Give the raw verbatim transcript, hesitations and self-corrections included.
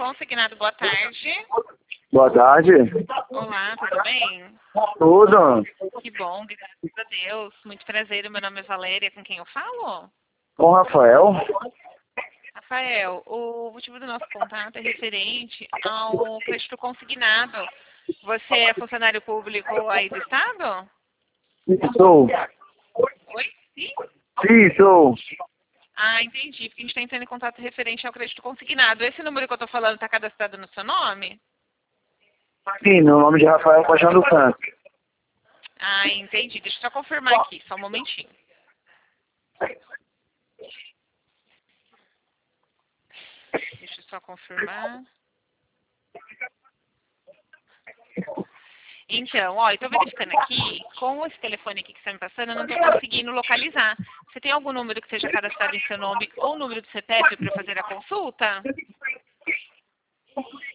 Consignado, boa tarde. Boa tarde. Olá, tudo bem? Tudo? Que bom, graças a Deus. Muito prazer, meu nome é Valéria, com quem eu falo? Com o Rafael? Rafael, o motivo do nosso contato é referente ao crédito consignado. Você é funcionário público aí do Estado? Sou. Oi? Sim? Sim, sou. Ah, entendi, porque a gente está entrando em contato referente ao crédito consignado. Esse número que eu estou falando está cadastrado no seu nome? Sim, meu nome de Rafael Paixão do Santos. Ah, entendi. Deixa eu só confirmar aqui, só um momentinho. Deixa eu só confirmar. Então, ó, eu estou verificando aqui, com esse telefone aqui que você está me passando, eu não estou conseguindo localizar. Você tem algum número que seja cadastrado em seu nome ou número do C P F para fazer a consulta?